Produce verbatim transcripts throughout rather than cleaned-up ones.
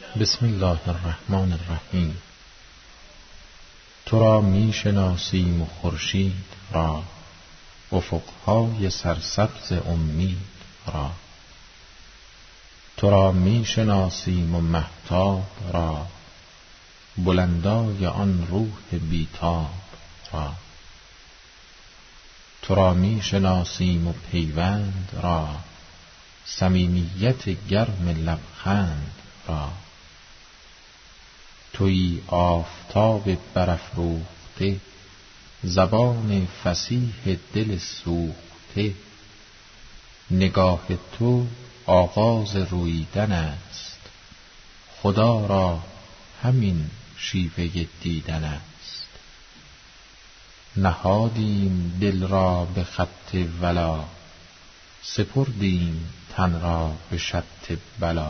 بسم الله الرحمن الرحیم. تو را می شناسیم و خورشید را، افقهای سرسبز امید را. تو را می شناسیم و مهتاب را، بلندای آن روح بیتاب را. تو را می شناسیم و پیوند را، صمیمیت گرم لبخند را. تویی آفتاب برافروخته، زبان فصیح دل سوخته. نگاه تو آغاز روییدن است، خدا را همین شیوه دیدن است. نهادیم دل را به خط ولا، سپردیم تن را به شط بلا.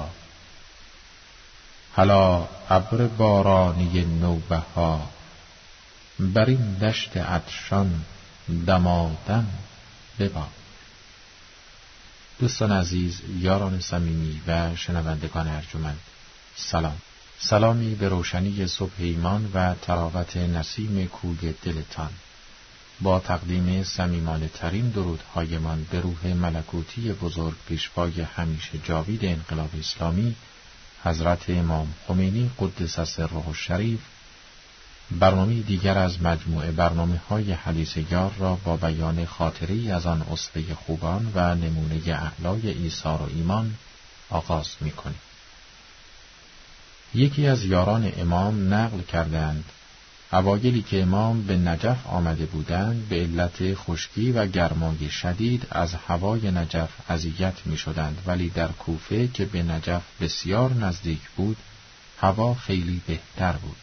هلا ابر بارانی نوبهار، بر این دشت عطشان دمادم ببار. دوستان عزیز، یاران صمیمی و شنوندگان ارجمند، سلام. سلامی به روشنی صبح ایمان و تراوت نسیم کوی دلتان. با تقدیم صمیمانه ترین درودهایمان به روح ملکوتی بزرگ پیشوای همیشه جاوید انقلاب اسلامی حضرت امام خمینی قدس سره الشریف، برنامه دیگر از مجموعه برنامه های حدیث یار را با بیان خاطری از آن اسوه خوبان و نمونه اعلای ایثار و ایمان آغاز می کنیم. یکی از یاران امام نقل کردند اوایلی که امام به نجف آمده بودند، به علت خشکی و گرمای شدید از هوای نجف اذیت می شدند، ولی در کوفه که به نجف بسیار نزدیک بود هوا خیلی بهتر بود.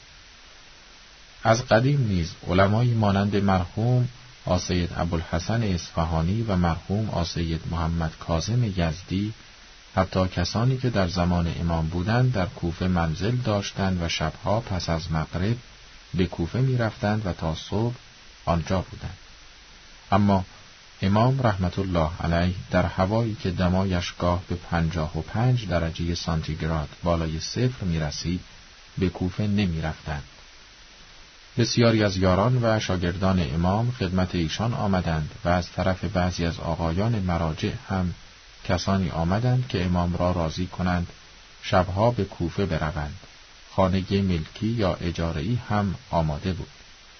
از قدیم نیز علمایی مانند مرحوم آسید ابوالحسن اصفهانی و مرحوم آسید محمد کاظم یزدی، حتی کسانی که در زمان امام بودند در کوفه منزل داشتند و شبها پس از مغرب به کوفه می رفتند و تا صبح آنجا بودند. اما امام رحمت الله علیه در هوایی که دمایش گاه به پنجاه و پنج درجه سانتیگراد بالای صفر می رسید به کوفه نمی رفتند. بسیاری از یاران و شاگردان امام خدمت ایشان آمدند و از طرف بعضی از آقایان مراجع هم کسانی آمدند که امام را راضی کنند شبها به کوفه بروند. خانه ملکی یا اجاره‌ای هم آماده بود.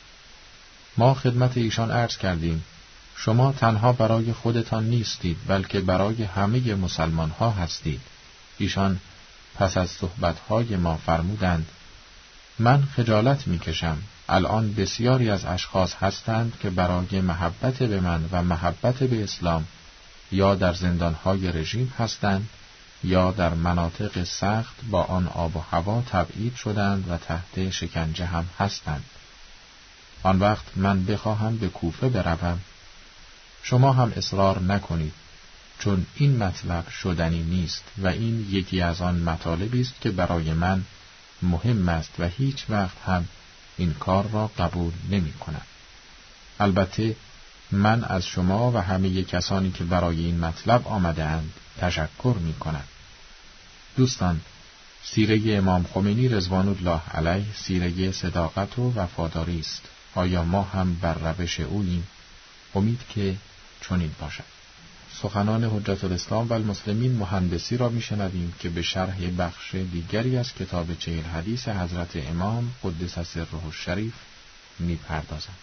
ما خدمت ایشان عرض کردیم شما تنها برای خودتان نیستید بلکه برای همه مسلمان ها هستید. ایشان پس از صحبت‌های ما فرمودند من خجالت می‌کشم، الان بسیاری از اشخاص هستند که برای محبت به من و محبت به اسلام یا در زندان‌های رژیم هستند یا در مناطق سخت با آن آب و هوا تبعید شدند و تحت شکنجه هم هستند. آن وقت من بخواهم به کوفه بروم، شما هم اصرار نکنید، چون این مطلب شدنی نیست و این یکی از آن مطالبی است که برای من مهم است و هیچ وقت هم این کار را قبول نمی کنم. البته من از شما و همه کسانی که برای این مطلب آمده اند تشکر می کنم. دوستان، سیره امام خمینی رضوان الله علیه سیره صداقت و وفاداری است. آیا ما هم بر روش اوییم؟ امید که چنین باشد. سخنان حجت الاسلام و المسلمین مهندسی را میشنویم که به شرح بخش دیگری از کتاب چهل حدیث حضرت امام قدس سره الشریف میپردازند.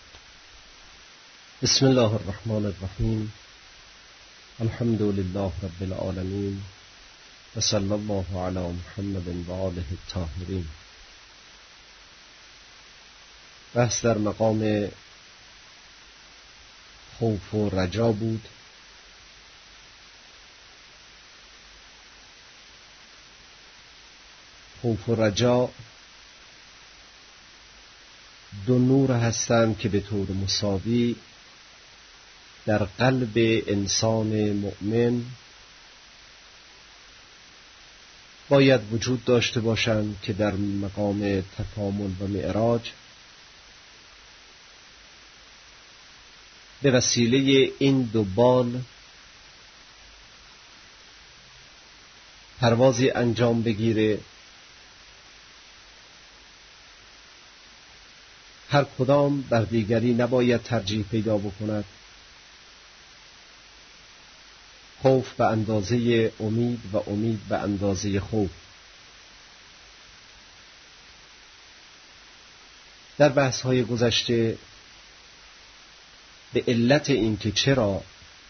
بسم الله الرحمن الرحیم. الحمد لله رب العالمین و صلی الله علی محمد و آله الطاهرین. بحث در مقام خوف و رجا بود. خوف و رجا دو نور هستند که به طور مساوی در قلب انسان مؤمن باید وجود داشته باشند که در مقام تکامل و معراج به وسیله این دو بال پروازی انجام بگیره هر کدام بر دیگری نباید ترجیح پیدا بکند. خوف به اندازه امید و امید به اندازه خوف. در بحث‌های گذشته به علت این که چرا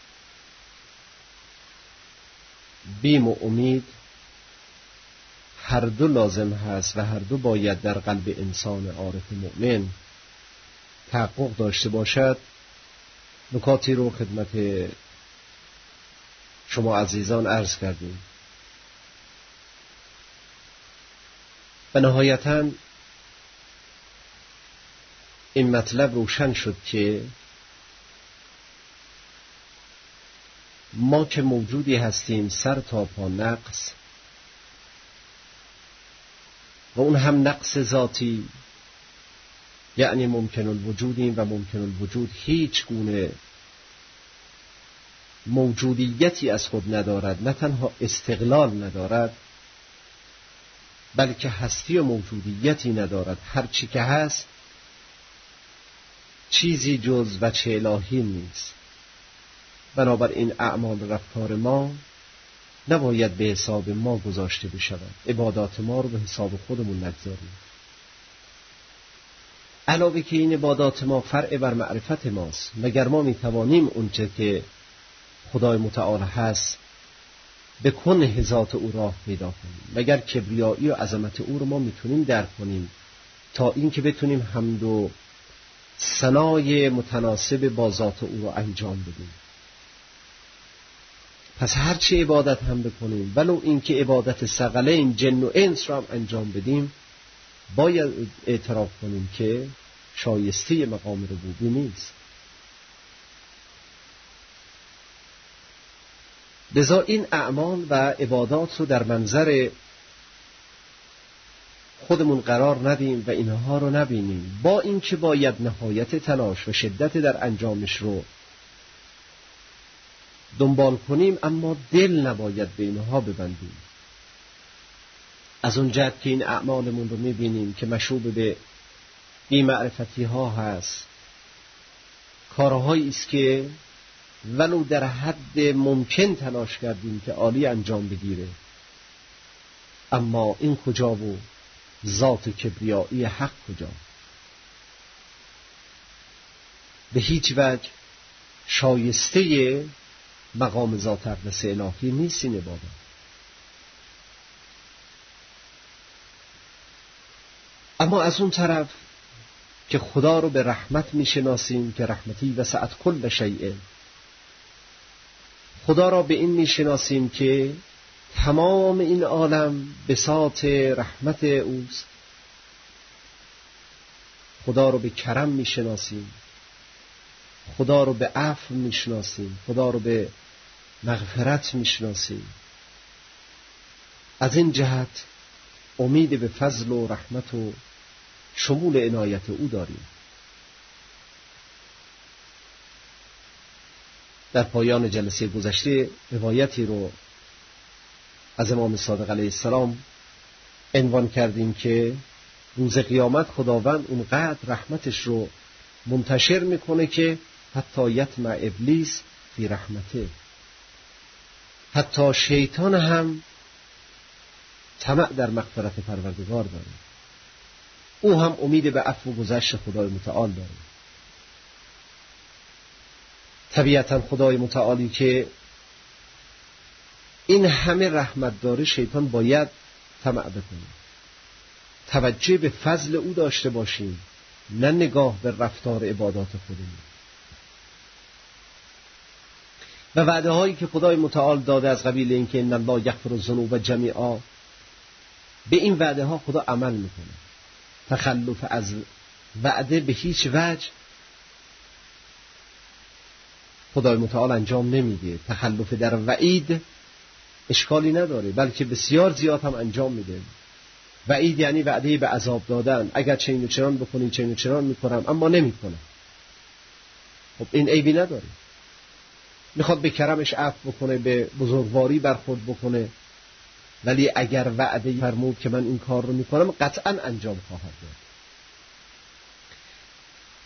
بیم و امید هر دو لازم هست و هر دو باید در قلب انسان عارف مؤمن تحقق داشته باشد، نکاتی رو خدمت شما عزیزان عرض کردیم و نهایتاً این مطلب روشن شد که ما که موجودی هستیم سر تا پا نقص و اون هم نقص ذاتی، یعنی ممکن الوجودیم و ممکن الوجود هیچ گونه موجودیتی از خود ندارد، نه تنها استقلال ندارد بلکه هستی و موجودیتی ندارد. هر چی که هست چیزی جز وجه الهی نیست. بنابراین اعمال و رفتار ما نباید به حساب ما گذاشته بشود، عبادات ما رو به حساب خودمون نگذاریم. علاوه که این عبادات ما فرع بر معرفت ماست، مگر ما میتوانیم اونچه که خدای متعال هست به کنه ذات او راه پیدا کنیم؟ مگر کبریایی و عظمت او رو ما میتونیم درک کنیم تا این که بتونیم حمد و ثنای متناسب با ذات او رو انجام بدیم؟ پس هرچی عبادت هم بکنیم، ولو این که عبادت ثقلین جن و انس رو هم انجام بدیم، باید اعتراف کنیم که شایسته مقام ربوبی نیست. لذا این اعمال و عبادات رو در منظر خودمون قرار ندیم و اینها رو نبینیم، با این که باید نهایت تلاش و شدت در انجامش رو دنبال کنیم، اما دل نباید به اینها ببندیم. از اون جهت که این اعمالمون رو میبینیم که مشوب به بی‌معرفتی ها هست، کارهایی است که ولو در حد ممکن تلاش کردیم که عالی انجام بگیره، اما این کجا و ذات کبریایی حق کجا؟ به هیچ وجه شایسته مقام ذات اقدس الهی نیست این عبادت. اما از اون طرف که خدا رو به رحمت میشناسیم که رحمتی وسعت کل شیء، خدا را به این میشناسیم که تمام این عالم بساط رحمت اوست، خدا رو به کرم میشناسیم، خدا رو به عفو میشناسیم، خدا رو به مغفرت میشناسیم. از این جهت امید به فضل و رحمت و شمول عنایت او داریم. در پایان جلسه گذشته روایتی رو از امام صادق علیه السلام عنوان کردیم که روز قیامت خداوند اونقدر رحمتش رو منتشر میکنه که حتی یطمع ابلیس فی رحمته، حتی شیطان هم طمع در مغفرت پروردگار داره، او هم امید به عفو و گذشت خدای متعال داره. طبیعتا خدای متعالی که این همه رحمت داره، شیطان باید طمع بکنه. توجه به فضل او داشته باشیم، نه نگاه به رفتار عبادات خودمون. و وعده هایی که خدای متعال داده از قبیل این که ان الله یغفر الذنوب جمیعا، به این وعده ها خدا عمل میکنه. تخلف از وعده به هیچ وجه خدای متعال انجام نمیده. تخلف در وعید اشکالی نداره، بلکه بسیار زیاد هم انجام میده. وعید یعنی وعده به عذاب دادن، اگر چنین و چنان بکنی چنین و چنان میکنم، اما نمیکنم. خب این عیبی نداره. میخواد به کرمش عفو بکنه، به بزرگواری برخورد بکنه، ولی اگر وعده فرمود که من این کار رو میکنم، قطعا انجام خواهد داد.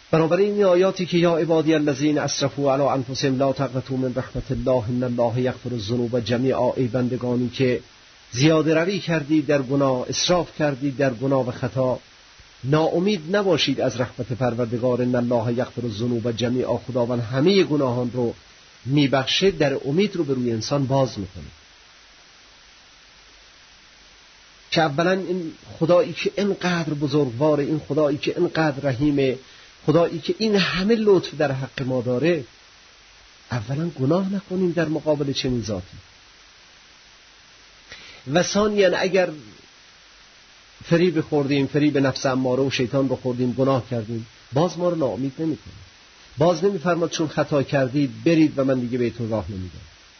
بنابراین این آیاتی که یا عبادی الذین اسرفوا علی انفسهم لا تقنطوا من رحمت الله ان الله یغفر الذنوب جمیعا، ای بندگانی که زیاده روی کردید در گناه، اسراف کردید در گناه و خطا، ناامید نباشید از رحمت پروردگار. ان الله یغفر الذنوب جمیعا، خداوند همه گناهان رو میبخشه. در امید رو به روی انسان باز میکنه که اولا این خدایی که اینقدر بزرگواره، این خدایی که اینقدر رحیمه، خدایی که این همه لطف در حق ما داره، اولا گناه نکنیم در مقابل چنین ذاتی. و ثانیاً اگر فریب خوردیم، فریب نفس اماره و شیطان رو خوردیم، گناه کردیم، باز ما رو ناامید نمی‌کنه. باز نمی‌فرماد چون خطا کردید برید و من دیگه بهتون راه نمیدم.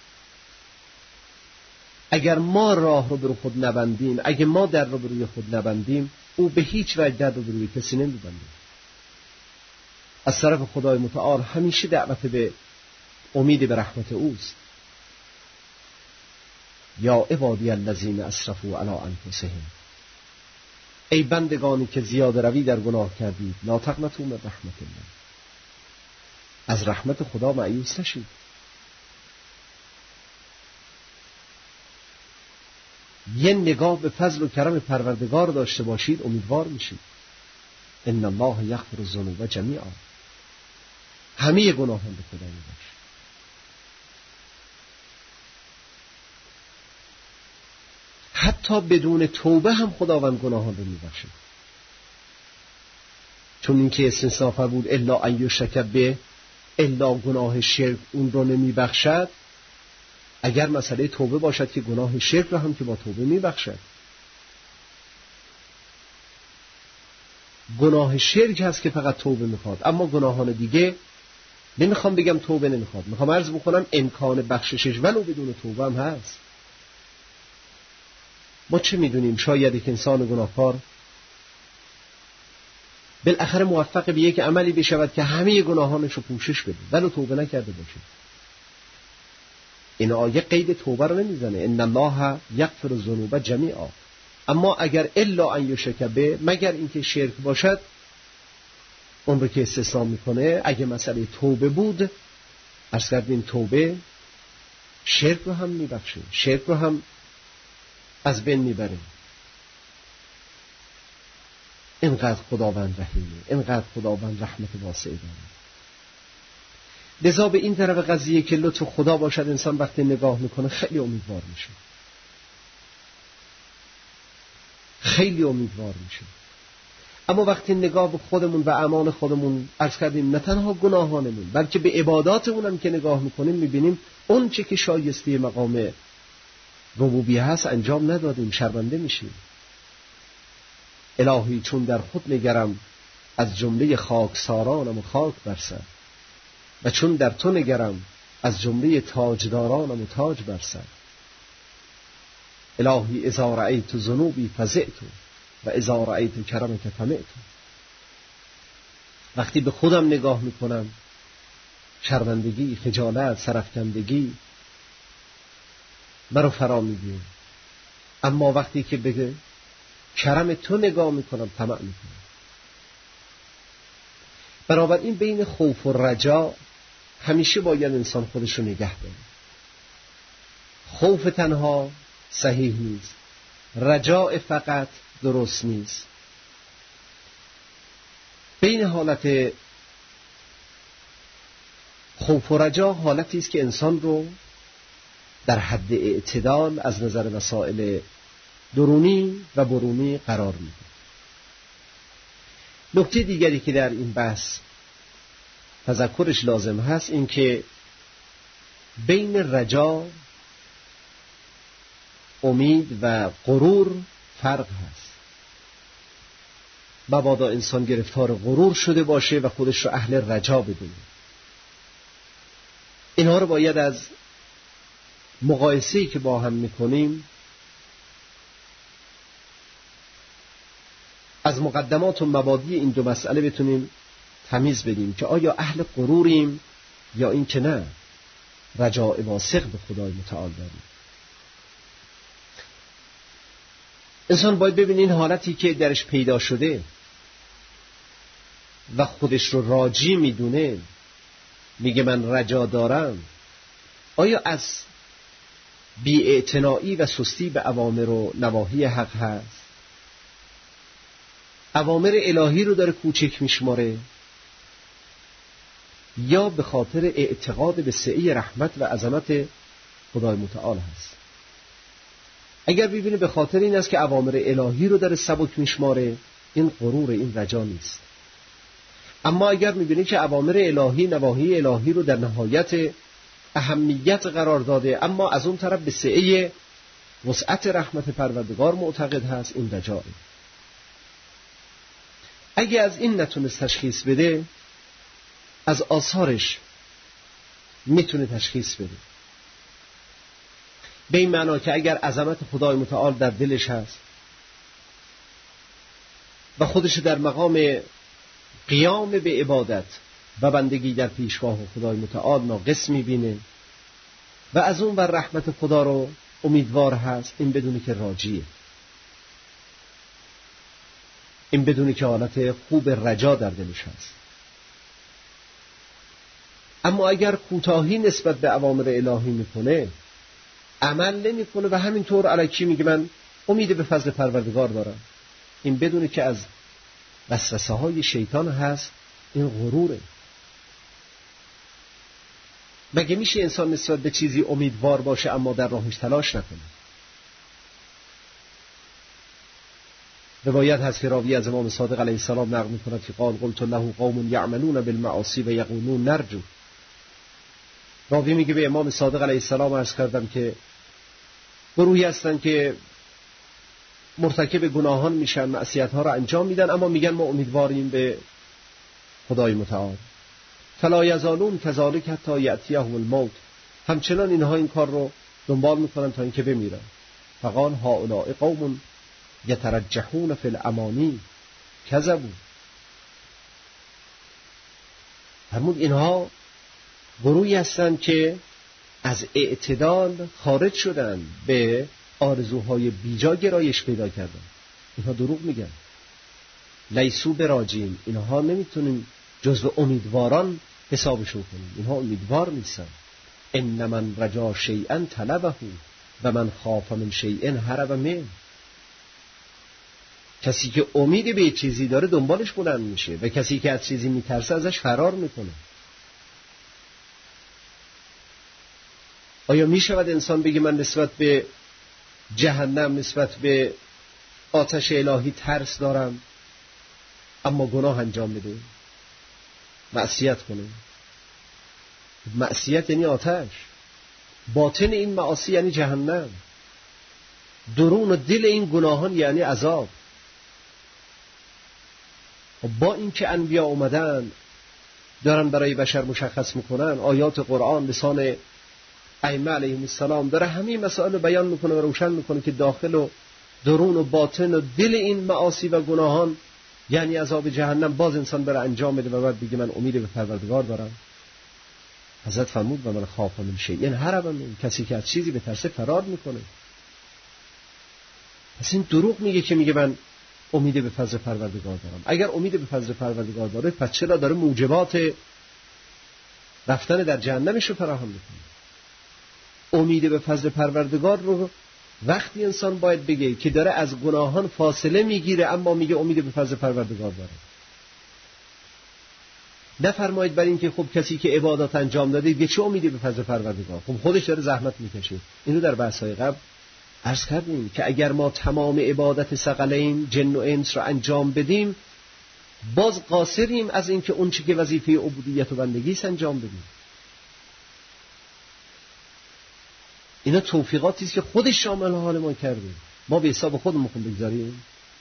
اگر ما راه رو بر خود نبندیم، اگه ما در رو بر روی خود نبندیم، او به هیچ وجه در رو بر روی کسی نمی‌بنده. از طرف خدای متعال همیشه دعوت به امید به رحمت اوست. یا عبادی الذین اسرفوا علی انفسهم، ای بندگانی که زیاده روی در گناه کردید، لا تقنطوا من رحمت الله، از رحمت خدا مایوس نشید. یه نگاه به فضل و کرم پروردگار داشته باشید، امیدوار میشید. ان الله یغفر الذنوب جمیعا، همه گناهان به خدا میبخشه. حتی بدون توبه هم خداوند گناهان رو میبخشه، چون اینکه استثناء فرمود الا ان یشرک به، الا گناه شرک اون رو نمیبخشد. اگر مسئله توبه باشد که گناه شرک رو هم که با توبه میبخشد. گناه شرک هست که فقط توبه میخواد، اما گناهان دیگه نمیخوام بگم توبه نمیخواد، میخوام عرض بکنم امکان بخششش ولو بدون توبه هم هست. ما چه میدونیم، شاید یک انسان گناهکار بالاخره موفق به یک عملی بشود که همه گناهانش رو پوشش بده ولو توبه نکرده باشه. این آیه قید توبه رو نمیزنه، ان الله یغفر الذنوب جمیعا. اما اگر الا ان یشرک به، مگر اینکه شرک باشد، اون رو که استثناء میکنه. اگه مسئله توبه بود، عرض کردیم توبه شرک رو هم میبخشه، شرک رو هم از بین میبره. اینقدر خداوند رحیمه، اینقدر خداوند رحمت واسعه داره. لذا به این طرف قضیه که لطف خدا باشد، انسان وقتی نگاه میکنه خیلی امیدوار میشه، خیلی امیدوار میشه. اما وقتی نگاه به خودمون و اعمال خودمون، عرض کردیم نه تنها گناهانمون بلکه به عباداتمون هم که نگاه میکنیم، میبینیم اون چه که شایسته مقام ربوبیه هست انجام ندادیم، شرمنده میشیم. الهی چون در خود نگرم، از جمله خاکسارانم و خاک برسد، و چون در تو نگرم، از جمله تاجدارانم و تاج برسد. الهی اذا رأیت ذنوبی فزعت و اذا رأیت کرمک طمعت. وقتی به خودم نگاه میکنم، شرمندگی، خجالت، سرفکندگی مرا فرا میگیره. اما وقتی که به کرم تو نگاه میکنم، طمع میکنم. برابر این بین خوف و رجا همیشه باید انسان خودش رو نگه داره. خوف تنها صحیح نیست، رجاء فقط درست نیست. بین حالت خوف و رجا حالتی است که انسان رو در حد اعتدال از نظر وسائل درونی و برونی قرار میده. نکته دیگری که در این بحث تذکرش لازم هست این که بین رجا، امید و غرور فرق هست. مبادا انسان گرفتار غرور شده باشه و خودش رو اهل رجا بدونه. اینها رو باید از مقایسه‌ای که با هم میکنیم، از مقدمات و مبادی این دو مسئله بتونیم تمیز بدیم که آیا اهل غروریم یا این که نه، رجاء واثق به خدای متعال داریم. انسان باید ببینه این حالتی که درش پیدا شده، و خودش رو راجی میدونه، میگه من رجا دارم، آیا از بی‌اعتنایی و سستی به اوامر و نواهی حق هست؟ اوامر الهی رو داره کوچک میشماره، یا به خاطر اعتقاد به سعی رحمت و عظمت خدای متعال هست؟ اگر ببینه به خاطر این است که اوامر الهی رو داره سبک میشماره، این غرور، این رجا نیست. اما اگر میبینه که اوامر الهی، نواهی الهی رو در نهایت اهمیت قرار داده، اما از اون طرف به سعی وسعت رحمت پروردگار معتقد هست، این رجاءه. اگه از این نتونست تشخیص بده، از آثارش میتونه تشخیص بده، به این معنا که اگر عظمت خدای متعال در دلش هست و خودش در مقام قیام به عبادت و بندگی در پیشگاه خدای متعال ناقص میبینه و از اون بر رحمت خدا رو امیدوار هست، این بدونه که راجیه، این بدونه که حالت خوب رجا در دلش هست. اما اگر کوتاهی نسبت به اوامر الهی میکنه، عمل نمیکنه و همینطور الکی میگه من امید به فضل پروردگار دارم، این بدونه که از وسوسه های شیطان هست، این غروره. مگه میشه انسان نسبت به چیزی امیدوار باشه اما در راهش تلاش نکنه؟ روایت هست که راوی از امام صادق علیه السلام نقل می‌کند که قال قلت له قوم یعملون بالمعاصی و یقولون نرجو. راوی میگه به امام صادق علیه السلام عرض کردم که گروهی هستن که مرتکب گناهان میشن، معصیت‌ها را انجام میدن، اما میگن ما امیدواریم به خدای متعال. فلا یزالون کذالک حتی یأتیهم الموت، همچنان اینها این کار رو دنبال میکنن تا اینکه بمیرن. فقال هؤلاء قوم یترجحون فی الامانی کذبوا، فرمود اینها گروهی هستند که از اعتدال خارج شدن، به آرزوهای بیجا گرایش پیدا کردن. اینها دروغ میگن. لیسو براجین، اینها نمیتونیم جزو امیدواران حسابشون کنیم، اینها امیدوار نیستن. ان من رجا شیئا طلبه و من خاف من شیئا هرب منه. کسی که امید به چیزی داره دنبالش بلند میشه و کسی که از چیزی میترسه ازش فرار میکنه. آیا میشود انسان بگه من نسبت به جهنم، نسبت به آتش الهی ترس دارم اما گناه انجام بده، معصیت کنه؟ معصیت یعنی آتش، باطن این معاصی یعنی جهنم، درون و دل این گناهان یعنی عذاب. با اینکه انبیا اومدن دارن برای بشر مشخص میکنن، آیات قرآن لسان ائمه علیهم السلام داره همین مسائل رو بیان میکنه و روشن میکنه که داخل و درون و باطن و دل این معاصی و گناهان یعنی عذاب جهنم، باز انسان بره انجام بده و بعد بگه من امید به پروردگار دارم. حضرت فرمود و من خاف من شیء هرب منه، کسی که از چیزی به ترسه فرار میکنه. پس این دروغ میگه که میگه من امید به فضل پروردگار دارم. اگر امید به فضل پروردگار داره، پس چرا داره موجبات رفتن در جهنمش رو فراهم میکنه؟ امید به فضل پروردگار رو وقتی انسان باید بگه که داره از گناهان فاصله میگیره اما میگه امید به فضل پروردگار داره. نفرمایید برای اینکه خب کسی که عبادات انجام داده دیگه چه امیدی به فضل پروردگار؟ خب خودش داره زحمت میکشه. اینو در بحث‌های قبل عرض کردیم که اگر ما تمام عبادت ثقلین جن و انس رو انجام بدیم، باز قاصریم از اینکه اون چیزی که وظیفه عبودیت و بندگی است انجام بدیم. اینا توفیقاتی است که خودش شامل حال ما کرده، ما به حساب خودمون بگذاریم.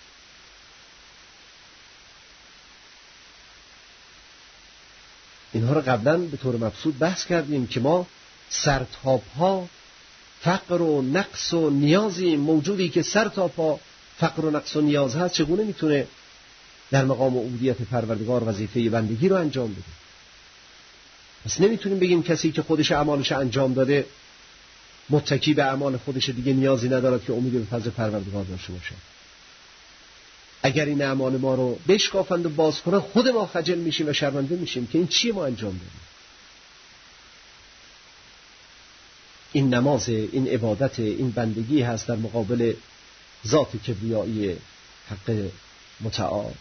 اینها رو قبلا به طور مبسوط بحث کردیم که ما سرتاپ‌ها فقر و نقص و نیازی موجودی که سرتاپا فقر و نقص و نیاز هست، چگونه میتونه در مقام عبودیت پروردگار وظیفه بندگی رو انجام بده؟ پس نمیتونیم بگیم کسی که خودش اعمالش انجام داده متکی به اعمال خودش دیگه نیازی ندارد که امید به فضل پروردگار داشته باشه. اگر این اعمال ما رو بشکافند و باز کنند، خود ما خجل میشیم و شرمنده میشیم که این چی ما انجام دادیم. این نماز، این عبادت، این بندگی هست در مقابل ذات کبریایی حق متعال.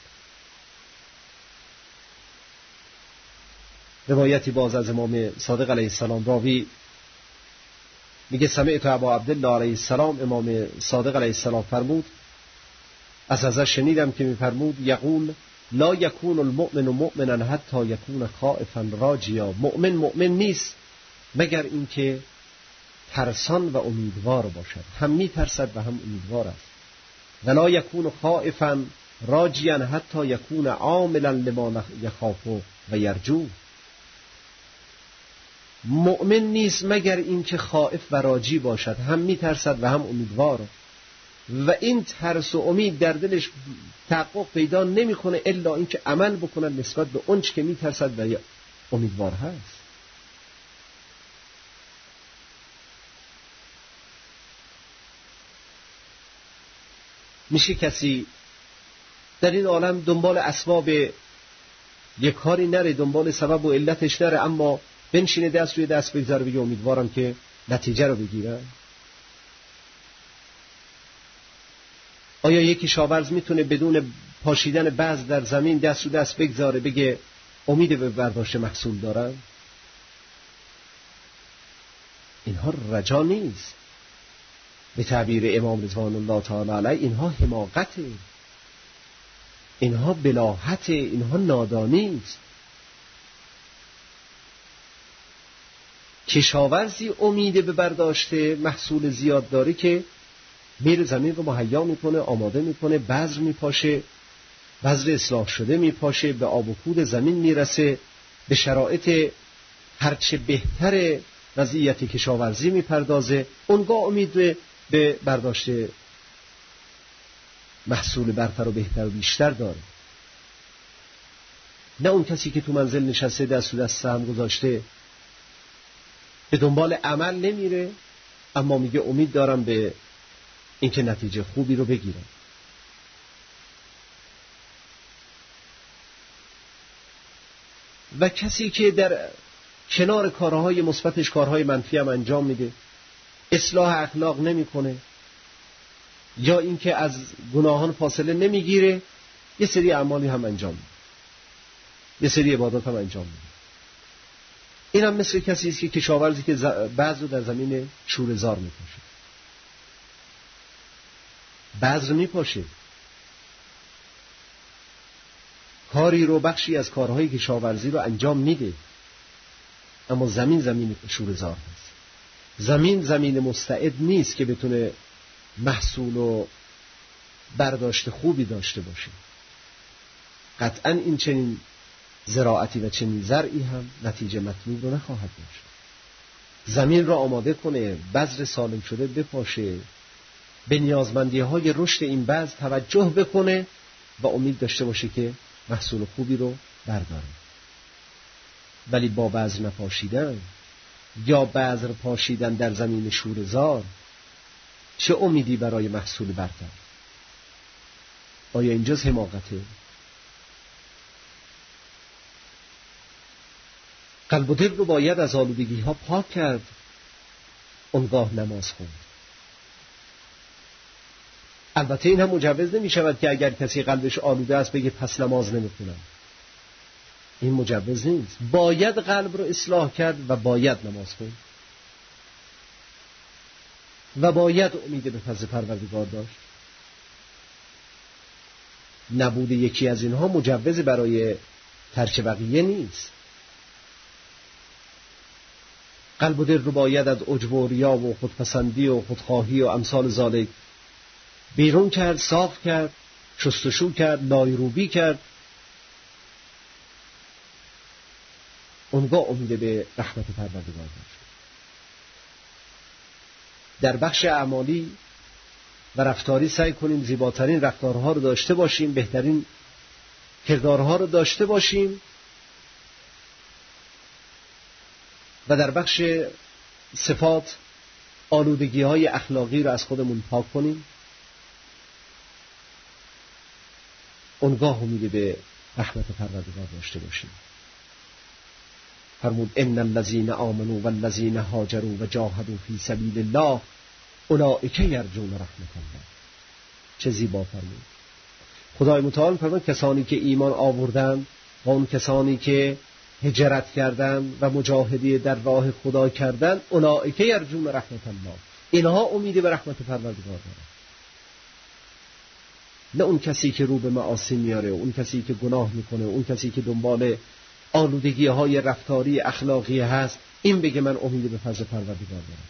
روایتی باز از امام صادق علیه السلام راوی میگه سمعت ابا عبدالله علیه السلام، امام صادق علیه السلام فرمود، از ازش شنیدم که میفرمود یقول لا یکون المؤمن مؤمنا حتی یکون خائفا راجیا. مؤمن مؤمن نیست مگر اینکه ترسان و امیدوار باشد، هم میترسد و هم امیدوار است. ولا یکون خائفا راجیا حتی یکون عاملا لما یخاف و یرجو. مؤمن نیست مگر اینکه خائف و راجی باشد، هم میترسد و هم امیدوار، و این ترس و امید در دلش تحقق پیدا نمیکنه الا اینکه عمل بکنه نسبت به اون چه که میترسد و امیدوار هست. میشه کسی در این عالم دنبال اسباب یک کاری نره، دنبال سبب و علتش نره، اما بنشینه دست روی دست بگذاره بگه امیدوارم که نتیجه رو بگیرم؟ آیا یک کشاورز میتونه بدون پاشیدن بذر در زمین دست رو دست بگذاره بگه امید به برداشت محصول دارم؟ اینها رجا نیست. به تعبیر امام رضوان الله تعالی علیه اینها حماقته، اینها بلاهته، اینها نادانی است. کشاورزی امید به برداشت محصول زیاد داره که میره زمین رو مهیا میکنه، آماده میکنه، بذر میپاشه، بذر اصلاح شده میپاشه، به آب و کود زمین میرسه، به شرایط هرچه بهتر وضعیت کشاورزی میپردازه، اونگاه امید به برداشت محصول برتر و بهتر و بیشتر داره. نه اون کسی که تو منزل نشسته دست و دست سهم گذاشته به دنبال عمل نمیره اما میگه امید دارم به اینکه نتیجه خوبی رو بگیرم. و کسی که در کنار کارهای مثبتش کارهای منفی هم انجام میده، اصلاح اخلاق نمیکنه، یا اینکه از گناهان فاصله نمیگیره، یه سری اعمالی هم انجام میده، یه سری عبادات هم انجام میده. این هم مثل کسی است که کشاورزی که بذر رو در زمین شوره‌زار میپاشه. بذر میپاشه، کاری رو، بخشی از کارهای کشاورزی رو انجام میده، اما زمین زمین شوره‌زار هست. زمین زمین مستعد نیست که بتونه محصول و برداشت خوبی داشته باشه. قطعاً این چنین زراعتی و چنین زرعی هم نتیجه مطلوب رو نخواهد داشت. زمین را آماده کنه، بذر سالم شده بپاشه، به نیازمندی های رشد این بذر توجه بکنه و امید داشته باشه که محصول خوبی رو برداره. ولی با بذر نپاشیدن یا بذر پاشیدن در زمین شوره‌زار چه امیدی برای محصول برتر؟ آیا اینجاست حماقته؟ قلب و دل رو باید از آلودگی ها پاک کرد، اونگاه نماز خوند. البته این هم مجوز نمی شود که اگر کسی قلبش آلوده است بگه پس نماز نمی کنم. این مجوز نیست. باید قلب رو اصلاح کرد و باید نماز خوند و باید امید به فضل پروردگار داشت. نبود یکی از اینها مجوز برای ترک بقیه نیست. قلب و دل رو باید از عجب و ریا و خودپسندی و خودخواهی و امثال ذالک بیرون کرد، صاف کرد، شستشو کرد، لایروبی کرد، اونگاه امید به رحمت پروردگار داشت. در بخش اعمالی و رفتاری سعی کنیم زیباترین رفتارها رو داشته باشیم، بهترین کردارها رو داشته باشیم، و در بخش صفات آلودگی های اخلاقی رو از خودمون پاک کنیم. اونگاه امید به رحمت پروردگار داشته باشیم. فرمود ان الذين آمنوا والذين هاجروا وجاهدوا في سبيل الله اولئک یرجون رحمت الله. چه زیبا فرمود. خدای متعال فرمود کسانی که ایمان آوردند و اون کسانی که هجرت کردند و مجاهدی در راه خدا کردند اولئک یرجون رحمت الله، اینها امید به رحمت پروردگار دارند. نه اون کسی که رو به معاصی میاره، اون کسی که گناه میکنه، اون کسی که دنبال آلودگی های رفتاری اخلاقی هست این بگه من امید به فضل پروردگار دارم.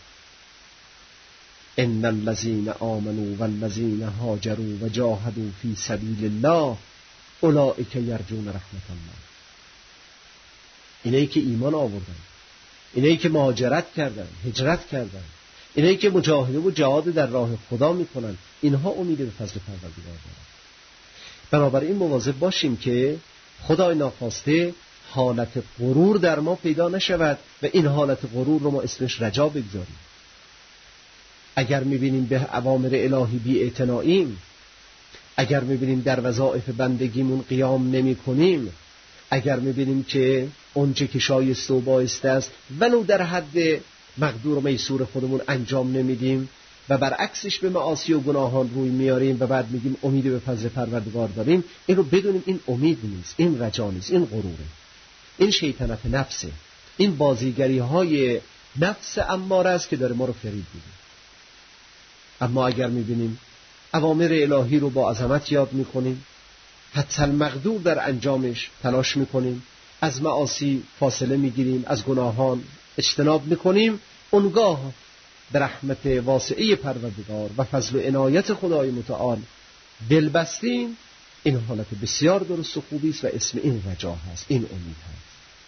ان الذين آمنوا والذين هاجروا وجاهدوا في سبيل الله اولئک یرجون رحمت الله. اینایی که ایمان آوردن، اینایی که مهاجرت کردن، هجرت کردن، اینایی که مجاهده و جهاد در راه خدا میکنن، اینها امید به فضل پروردگار دارن. بنابراین مواظب باشیم که خدای ناخواسته حالت غرور در ما پیدا نشود و این حالت غرور رو ما اسمش رجا بگذاریم. اگر میبینیم به اوامر الهی بی‌اعتناییم، اگر میبینیم در وظایف بندگیمون قیام نمی کنیم، اگر میبینیم که اونچه که شایسته و بایسته است ولو در حد مقدور و میسور خودمون انجام نمیدیم و برعکسش به معاصی و گناهان روی میاریم و بعد میگیم امید به فضل پروردگار داریم، این رو بدونیم این امید نیست، این رجا نیست، این غروره، این شیطنت نفسه، این بازیگری های نفس اماره است که داره ما رو فریب میده. اما اگر میبینیم اوامر الهی رو با عظمت یاد میکنیم، حتی المقدور در انجامش تلاش میکنیم، از معاصی فاصله میگیریم، از گناهان اجتناب میکنیم، اونگاه به رحمت واسعه پروردگار و فضل و عنایت خدای متعال دل بستیم، این حالت بسیار درست و خوبی است و اسم این رجا هست، این امید هست.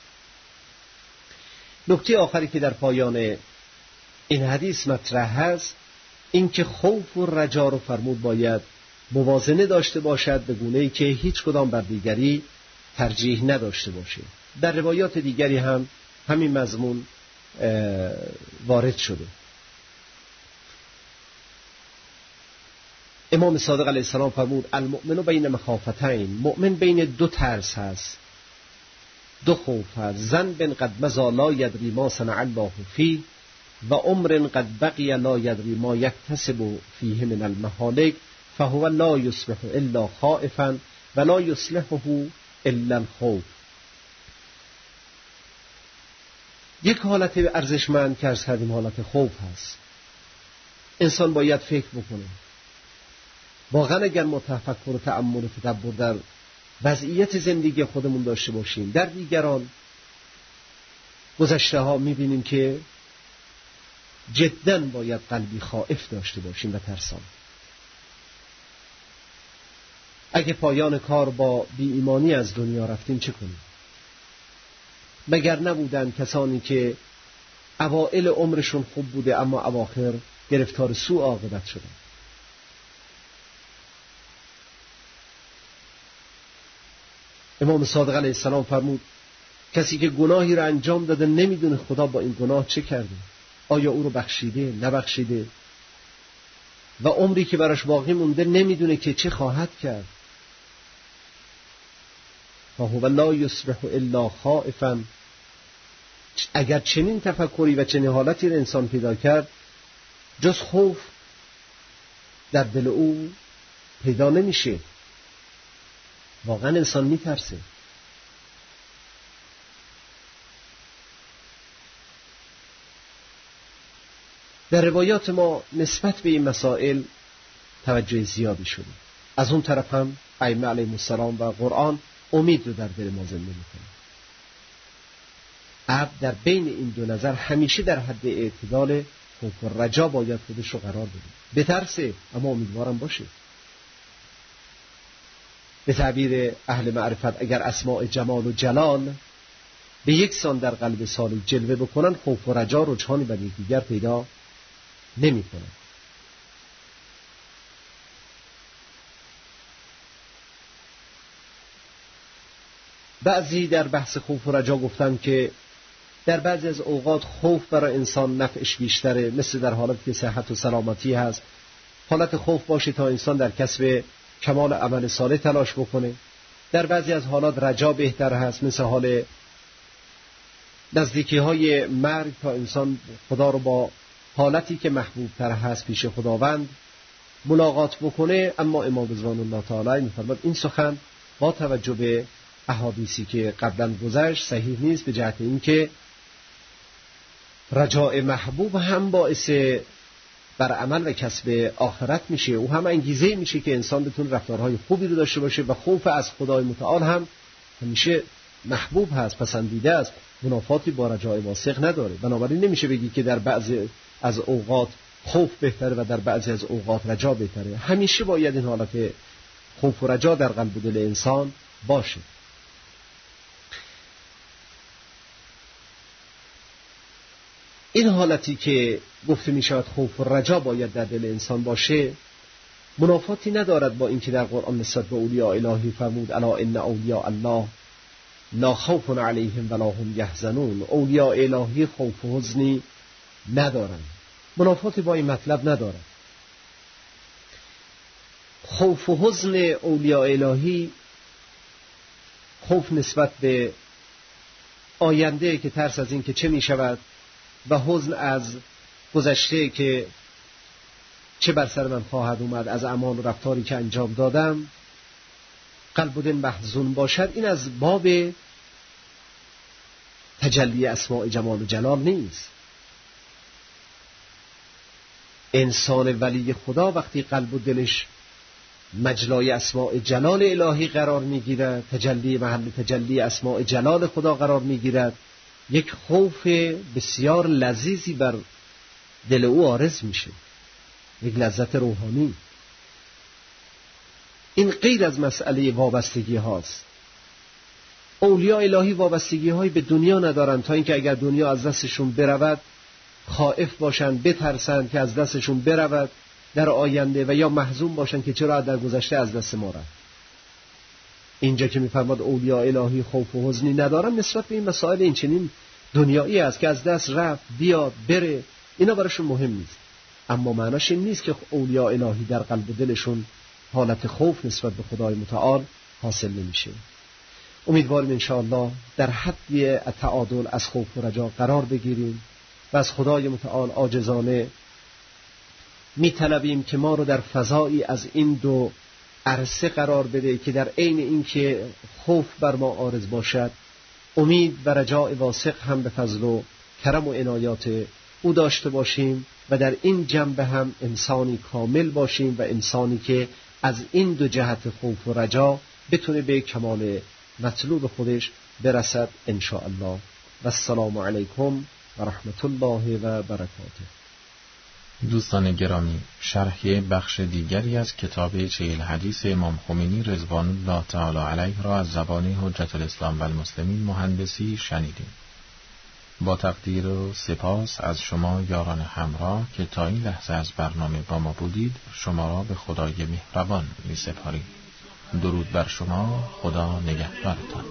نکته آخری که در پایان این حدیث مطرح هست این که خوف و رجا رو فرمود باید موازنه داشته باشد به گونه‌ای که هیچ کدام بر دیگری ترجیح نداشته باشه. در روایات دیگری هم همین مضمون وارد شده. امام صادق علیه السلام فرمود المؤمن بین مخافتین، مؤمن بین دو ترس هست، دو خوف هست. ذنب قد مضی لا یدری ما صنع الله فیه و عمر قد بقی لا یدری ما یکتسب فیه من المهالک فهو لا یصبح الا خائفا و لا یصلحه الا الخوف. یک حالت ارزشمند که از کردیم حالت خوف هست. انسان باید فکر بکنه. واقعا اگر ما تفکر و تأمل و تدبر در وضعیت زندگی خودمون داشته باشیم، در دیگران گذشته ها میبینیم که جداً باید قلبی خائف داشته باشیم و ترسان. اگه پایان کار با بی ایمانی از دنیا رفتیم چه کنیم؟ مگر نبودن کسانی که اوائل عمرشون خوب بوده اما اواخر گرفتار سوء عاقبت شدن؟ امام صادق علیه السلام فرمود کسی که گناهی را انجام داده نمیدونه خدا با این گناه چه کرده، آیا او رو بخشیده نبخشیده، و عمری که براش باقی مونده نمیدونه که چه خواهد کرد. فهو لا یصبح الا خائفا. اگر چنین تفکری و چنین حالتی را انسان پیدا کرد، جز خوف در دل او پیدا نمیشه. واقعا انسان میترسه. در روایات ما نسبت به این مسائل توجه زیادی شده. از اون طرف هم ائمه علیهم السلام و قرآن امید رو در دل ما زنده میکنه. عبد در بین این دو نظر همیشه در حد اعتدال خوف و رجا باید خودش رو قرار بده. بترسه اما امیدوارم باشه. به تعبیر اهل معرفت اگر اسماء جمال و جلال به یک سان در قلب سالک جلوه بکنن، خوف و رجا رجحانی بر یکدیگر پیدا نمی کنن. بعضی در بحث خوف و رجا گفتن که در بعضی از اوقات خوف برای انسان نفعش بیشتره، مثل در حالت که صحت و سلامتی هست. حالت خوف باشه تا انسان در کسب کمال عمل صالح تلاش بکنه. در بعضی از حالات رجا بهتر هست، مثل حال نزدیکی های مرگ، تا انسان خدا رو با حالتی که محبوب تر هست پیش خداوند ملاقات بکنه. اما امام رضوان الله تعالی می‌فرماد این سخن با توجه به احادیثی که قبلا گذشت صحیح نیست، به جهت اینکه رجاء محبوب هم باعث بر عمل و کسب آخرت میشه، او هم انگیزه میشه که انسان بتونه رفتارهای خوبی رو داشته باشه، و خوف از خدای متعال هم همیشه محبوب هست، پسندیده است، منافاتی با رجاء واسق نداره. بنابراین نمیشه بگی که در بعضی از اوقات خوف بهتره و در بعضی از اوقات رجا بهتره. همیشه باید این حالت خوف و رجا در قلب و دل انسان باشه. این حالتی که گفته می شود خوف و رجا باید در دل انسان باشه منافاتی ندارد با اینکه در قرآن نسبت به اولیاء الهی فرمود الا ان اولیاء الله لا خوف علیهم ولا هم یحزنون. اولیاء الهی خوف و حزنی ندارند. منافاتی با این مطلب ندارد. خوف و حزن اولیاء الهی خوف نسبت به آینده که ترس از این که چه می شود، و حزن از گذشته که چه بر سر من خواهد اومد از اعمال و رفتاری که انجام دادم. قلب و دل محزون باشد، این از باب تجلی اسماء جمال و جلال نیست. انسان ولی خدا وقتی قلب و دلش مجلای اسماء جلال الهی قرار میگیرد، تجلی محل تجلی اسماء جلال خدا قرار میگیرد، یک خوف بسیار لذیذی بر دل او عارض میشه، یک لذت روحانی. این غیر از مسئله وابستگی هاست. اولیاء الهی وابستگی هایی به دنیا ندارن تا اینکه اگر دنیا از دستشون برود خائف باشن، بترسن که از دستشون برود در آینده، و یا محزون باشن که چرا در گذشته از دست ما رفت. اینجا که میفرماد اولیاء الهی خوف و حزنی ندارن، نسبت به این مسائل این چنین دنیایی است که از دست رفت، بیاد بره، اینا براشون مهم نیست. اما معناش این نیست که اولیاء الهی در قلب و دلشون حالت خوف نسبت به خدای متعال حاصل نمیشه. امیدواریم انشاءالله در حد تعادل از خوف و رجا قرار بگیریم و از خدای متعال عاجزانه میطلبیم که ما رو در فضایی از این دو عرصه قرار بده که در عین اینکه خوف بر ما عارض باشد، امید و رجاء واسق هم به فضل و کرم و عنایات او داشته باشیم، و در این جنبه هم انسانی کامل باشیم و انسانی که از این دو جهت خوف و رجا بتونه به کمال مطلوب خودش برسد ان شاء الله. و السلام علیکم و رحمت الله و برکاته. دوستان گرامی، شرح بخش دیگری از کتاب چهل حدیث امام خمینی رضوان الله تعالی علیه را از زبان حجت الاسلام و المسلمین مهندسی شنیدیم. با تقدیر و سپاس از شما یاران همراه که تا این لحظه از برنامه با ما بودید، شما را به خدای مهربان می سپاریم. درود بر شما، خدا نگهدارتان.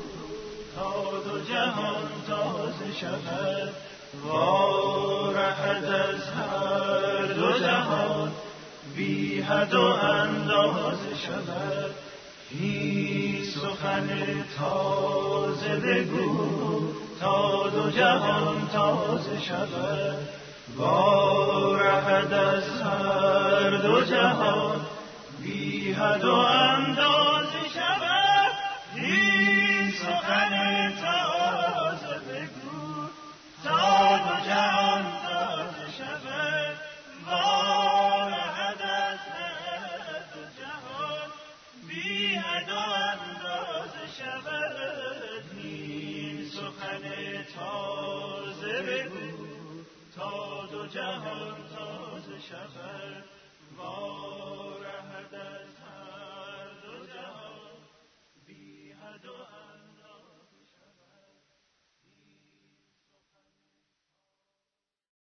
وارهد از هر دو جهان بی حد و انداز شود. این سخن تازه بگو تا دو جهان تازه شود. وارهد از هر دو جهان بی حد و انداز شود. این سخن تازه بگو تا دو جهان تازه شود. وارهد از هر دو جهان بی حد و اندازه شود. این سخن تازه بگو تا دو جهان تازه شود. وارهد از